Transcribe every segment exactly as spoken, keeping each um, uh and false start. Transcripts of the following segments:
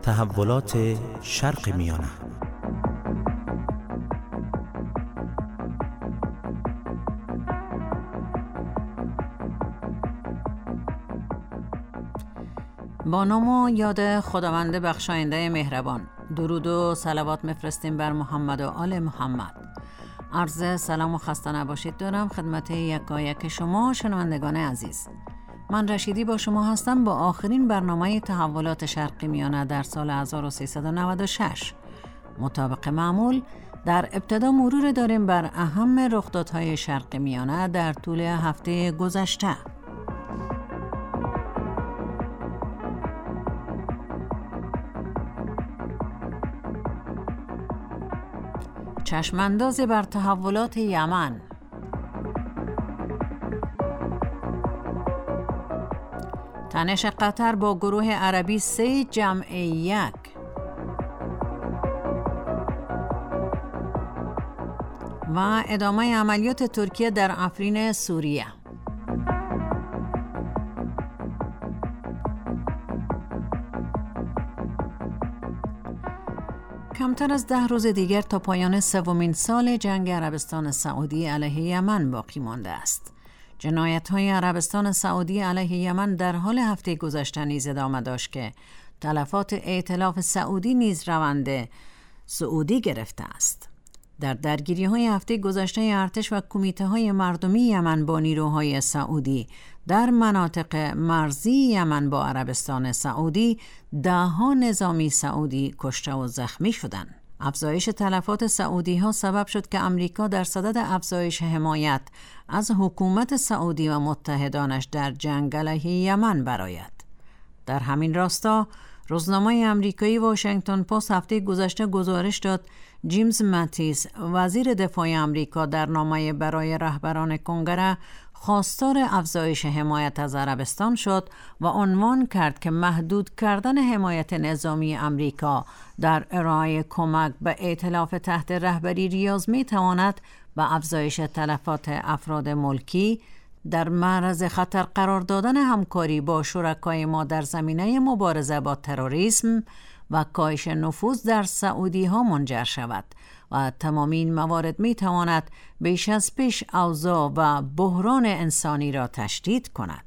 تحولات شرق میانه. با نام و یاد خداوند بخشاینده مهربان، درود و صلوات میفرستیم بر محمد و آل محمد. عرض سلام و خسته نباشید دارم خدمت یکایک شما شنوندگان عزیز. من رشیدی با شما هستم با آخرین برنامه تحولات شرقی میانه در سال هزار و سیصد و نود و شش. مطابق معمول در ابتدا مرور داریم بر اهم رخدادهای شرقی میانه در طول هفته گذشته. چشمانداز بر تحولات یمن. تنش قطر با گروه عربی سه جمع یک. و ادامه عملیات ترکیه در افرین سوریه. کمتر از ده روز دیگر تا پایان سومین سال جنگ عربستان سعودی علیه یمن باقی مانده است. جنایت‌های عربستان سعودی علیه یمن در حال هفته گذشته نیز ادامه داشت که تلفات ائتلاف سعودی نیز روند سعودی گرفته است. در درگیری‌های هفته گذشته ارتش و کمیته‌های مردمی یمن با نیروهای سعودی در مناطق مرزی یمن با عربستان سعودی ده‌ها نظامی سعودی کشته و زخمی شدند. افزایش تلفات سعودی ها سبب شد که امریکا در صدد افزایش حمایت از حکومت سعودی و متحدانش در جنگ علیه یمن برآید. در همین راستا روزنامه امریکایی واشنگتن پست هفته گذشته گزارش داد جیمز ماتیس وزیر دفاع امریکا در نامه برای رهبران کنگره خواستار افزایش حمایت از عربستان شد و عنوان کرد که محدود کردن حمایت نظامی امریکا در ارائه کمک به ائتلاف تحت رهبری ریاض می تواند به افزایش تلفات افراد ملکی در معرض خطر قرار دادن همکاری با شرکای ما در زمینه مبارزه با تروریسم و کاهش نفوذ در سعودی ها منجر شود و تمام این موارد می تواند بیش از پیش اوضاع و بحران انسانی را تشدید کند.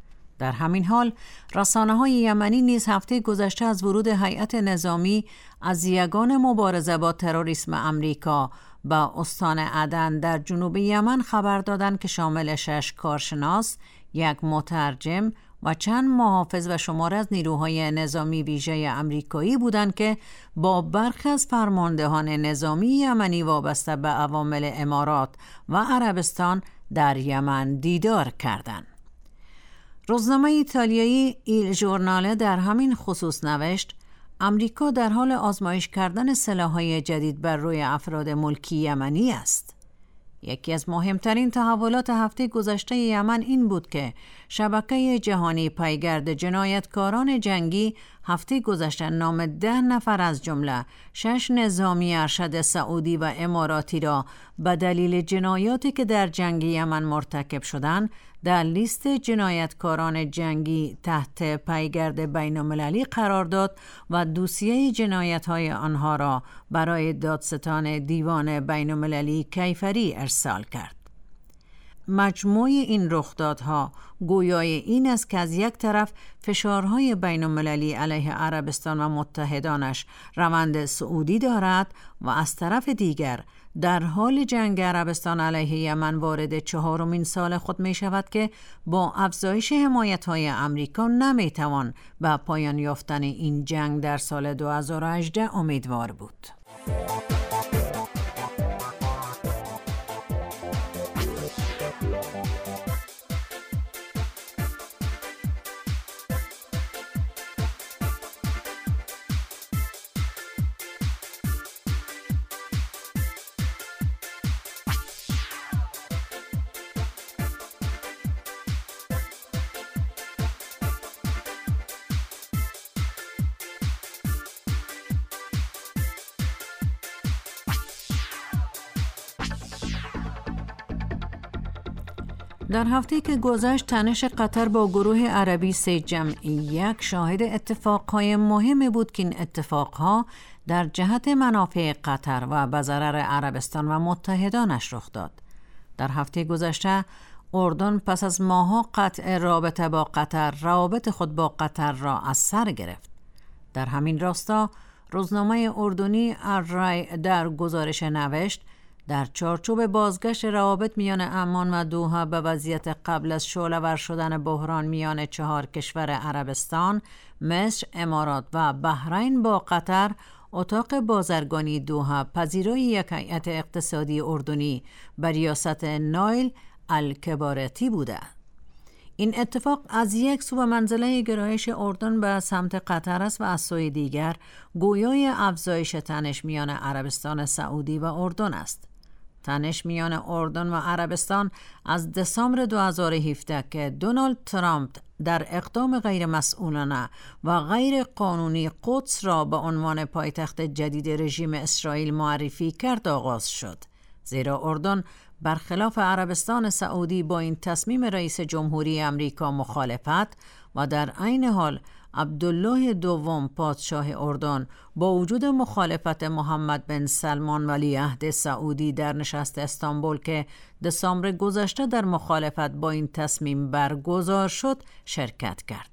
در همین حال رسانه های یمنی نیز هفته گذشته از ورود هیئت نظامی از یگان مبارزه با تروریسم امریکا به استان عدن در جنوب یمن خبر دادند که شامل شش کارشناس، یک مترجم و چند محافظ و شمار از نیروهای نظامی ویژه امریکایی بودند که با برخی از فرماندهان نظامی یمنی وابسته به عوامل امارات و عربستان در یمن دیدار کردند. روزنامه ایتالیایی ایل ژورناله در همین خصوص نوشت امریکا در حال آزمایش کردن سلاح‌های جدید بر روی افراد ملکی یمنی است. یکی از مهمترین تحولات هفته گذشته یمن این بود که شبکه جهانی پیگرد جنایتکاران جنگی هفته گذشته نام ده نفر از جمله شش نظامی ارشد سعودی و اماراتی را به دلیل جنایاتی که در جنگ یمن مرتکب شدند در لیست جنایتکاران جنگی تحت پیگرد بین‌المللی قرار داد و دوسیه جنایت‌های آنها را برای دادستان دیوان بین‌المللی کیفری ارسال کرد. مجموع این رخدادها گویای این است که از یک طرف فشارهای بین‌المللی علیه عربستان و متحدانش روند سعودی دارد و از طرف دیگر در حال جنگ عربستان علیه یمن وارد چهارمین سال خود می شود که با افزایش حمایت‌های امریکا نمی توان به پایان یافتن این جنگ در سال دو هزار و هجده امیدوار بود. در هفته که گذشت تنش قطر با گروه عربی سه جمع یک شاهد اتفاقهای مهمی بود که این اتفاقها در جهت منافع قطر و به ضرر عربستان و متحدانش رخ داد. در هفته گذشته اردن پس از ماه‌ها قطع رابطه با قطر روابط خود با قطر را از سر گرفت. در همین راستا روزنامه اردنی الرای در گزارش نوشت در چارچوب بازگشت روابط میان عمان و دوحه به وضعیت قبل از شعله‌ور شدن بحران میان چهار کشور عربستان، مصر، امارات و بحرین با قطر، اتاق بازرگانی دوحه پذیرای یک هیئت اقتصادی اردنی به ریاست نایل الکبارتی بوده. این اتفاق از یک سو به منزله گرایش اردن به سمت قطر است و از سوی دیگر گویای افزایش تنش میان عربستان سعودی و اردن است. تنش میان اردن و عربستان از دسامبر دو هزار و هفده که دونالد ترامپ در اقدام غیر مسئولانه و غیر قانونی قدس را به عنوان پایتخت جدید رژیم اسرائیل معرفی کرد آغاز شد. زیرا اردن برخلاف عربستان سعودی با این تصمیم رئیس جمهوری امریکا مخالفت و در عین حال عبدالله دوم پادشاه اردن با وجود مخالفت محمد بن سلمان ولیعهد سعودی در نشست استانبول که دسامبر گذشته در مخالفت با این تصمیم برگزار شد شرکت کرد.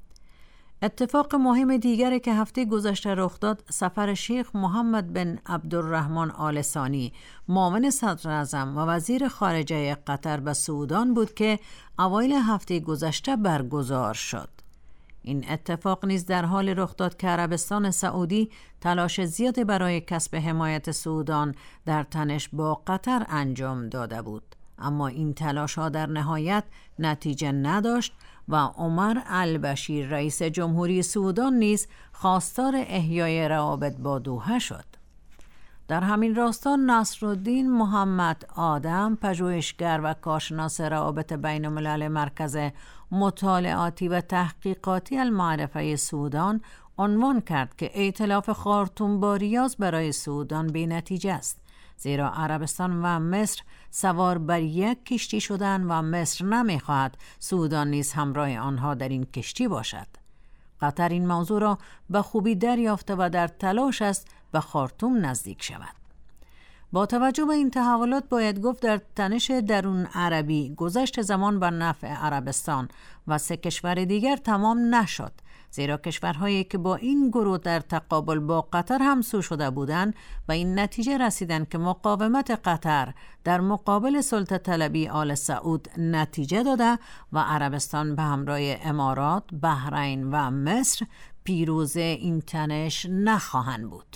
اتفاق مهم دیگری که هفته گذشته رخ داد سفر شیخ محمد بن عبدالرحمن آل ثانی معاون صدر اعظم و وزیر خارجه قطر به سودان بود که اوایل هفته گذشته برگزار شد. این اتفاق نیز در حال رخ داد که عربستان سعودی تلاش زیادی برای کسب حمایت سودان در تنش با قطر انجام داده بود، اما این تلاش ها در نهایت نتیجه نداشت و عمر البشیر رئیس جمهوری سودان نیز خواستار احیای روابط با دوحه شد. در همین راستا نصرالدین محمد آدم، پژوهشگر و کارشناس روابط بین الملل مرکز مطالعاتی و تحقیقاتی المعرفه سودان، عنوان کرد که ائتلاف خارتوم با ریاض برای سودان بی نتیجه است، زیرا عربستان و مصر سوار بر یک کشتی شدن و مصر نمی‌خواهد سودان نیز همراه آنها در این کشتی باشد. قطر این موضوع را به خوبی دریافته و در تلاش است به خارتوم نزدیک شود. با توجه به این تحولات باید گفت در تنش درون عربی گذشت زمان بر نفع عربستان و سه کشور دیگر تمام نشد، زیرا کشورهایی که با این گروه در تقابل با قطر همسو شده بودند و این نتیجه رسیدند که مقاومت قطر در مقابل سلطه طلبی آل سعود نتیجه داده و عربستان به همراه امارات، بحرین و مصر پیروز این تنش نخواهند بود.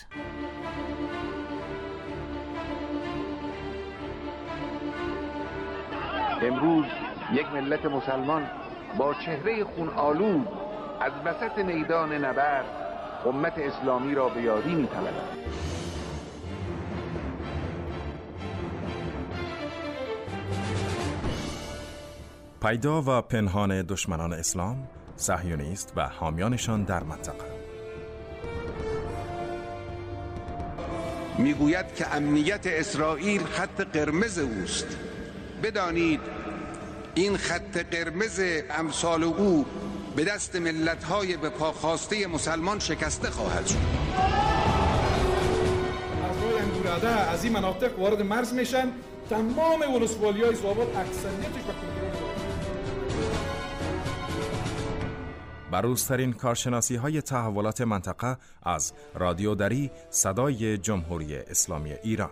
امروز یک ملت مسلمان با چهره خون آلود از وسط میدان نبرد امت اسلامی را به یاری می‌طلبد. پیدا و پنهان دشمنان اسلام، صهیونیست و حامیانشان در منطقه. میگوید که امنیت اسرائیل خط قرمز اوست. بدانید این خط قرمز امثال او به دست ملت‌های به پا خواسته مسلمان شکسته خواهد شد. افراد اندوراده از این مناطق وارد مرز میشن، تمام ولسوالی‌های زوابات اکثریتش به کنترل بروزترین کارشناسی های تحولات منطقه از رادیو دری صدای جمهوری اسلامی ایران.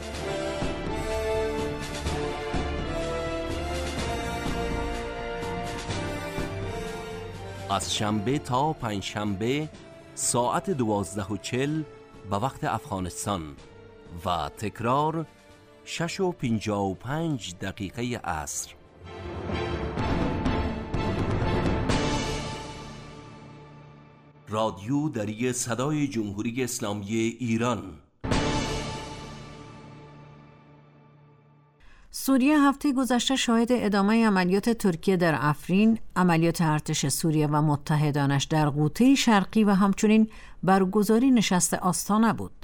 از شنبه تا پنجشنبه ساعت دوازده و چل به وقت افغانستان و تکرار شش و پنجاه و پنج دقیقه عصر. رادیو دری صدای جمهوری اسلامی ایران. سوریه هفته گذشته شاهد ادامه عملیات ترکیه در افرین، عملیات ارتش سوریه و متحدانش در غوطه شرقی و همچنین برگزاری نشست آستانه بود.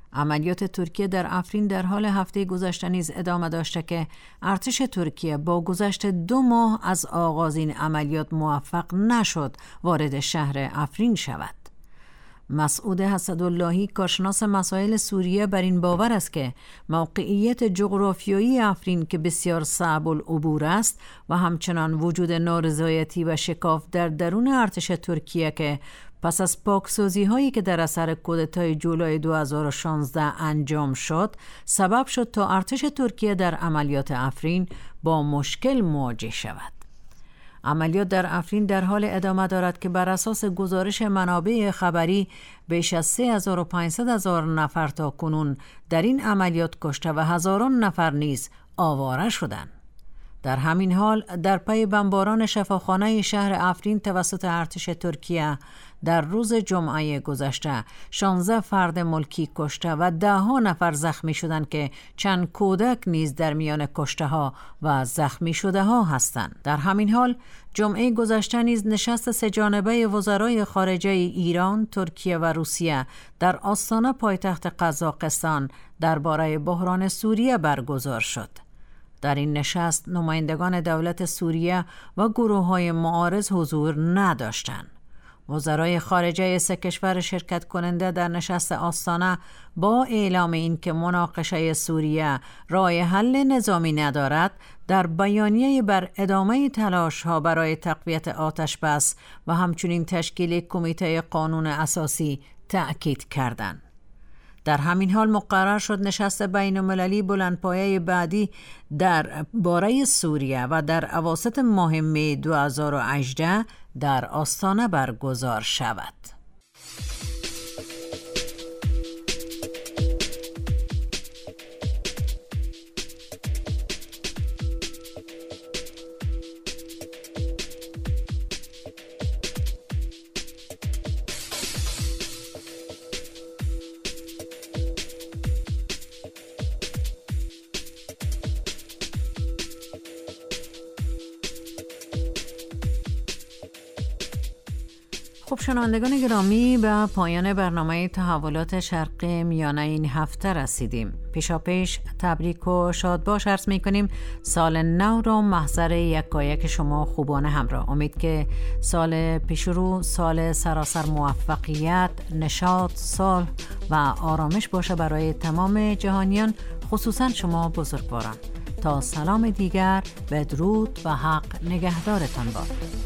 عملیات ترکیه در افرین در حال هفته گذشته نیز ادامه داشته که ارتش ترکیه با گذشت دو ماه از آغاز این عملیات موفق نشد وارد شهر افرین شود. مسعود حسداللهی، کارشناس مسائل سوریه، بر این باور است که موقعیت جغرافیایی افرین که بسیار صعب العبور است و همچنان وجود نارضایتی و شکاف در درون ارتش ترکیه که پس از پاکسازی هایی که در اثر کودتای جولای دو هزار و شانزده انجام شد سبب شد تا ارتش ترکیه در عملیات افرین با مشکل مواجه شود. عملیات در افرین در حال ادامه دارد که بر اساس گزارش منابع خبری بیش از سه هزار و پانصد هزار نفر تا کنون در این عملیات کشته و هزاران نفر نیز آواره شدند. در همین حال در پی بمباران شفاخانه شهر افرین توسط ارتش ترکیه در روز جمعه گذشته شانزده فرد ملکی کشته و ده ها نفر زخمی شدند که چند کودک نیز در میان کشته ها و زخمی شده ها هستند. در همین حال جمعه گذشته نیز نشست سه جانبه وزرای خارجه ایران، ترکیه و روسیه در آستانه پایتخت قزاقستان درباره بحران سوریه برگزار شد. در این نشست نمایندگان دولت سوریه و گروه‌های معارض حضور نداشتند. وزرای خارجه سه کشور شرکت کننده در نشست آستانه با اعلام اینکه مناقشه سوریه راه حل نظامی ندارد، در بیانیه بر ادامه تلاش‌ها برای تقویت آتش بس و همچنین تشکیل کمیته قانون اساسی تأکید کردند. در همین حال مقرر شد نشست بین‌المللی بلندپایه بعدی در باره سوریه و در اواسط ماه می دو هزار و هجده در آستانه برگزار شود. خب شنوندگان گرامی، به پایان برنامه تحولات شرق میانه این هفته رسیدیم. پیشا پیش تبریک و شاد باش عرض می کنیم. سال نو رو محضر یکایک شما خوبانه همراه. امید که سال پیش رو سال سراسر موفقیت، نشاط، صلح و آرامش باشه برای تمام جهانیان، خصوصا شما بزرگواران. تا سلام دیگر، بدرود و حق نگهدارتان باد.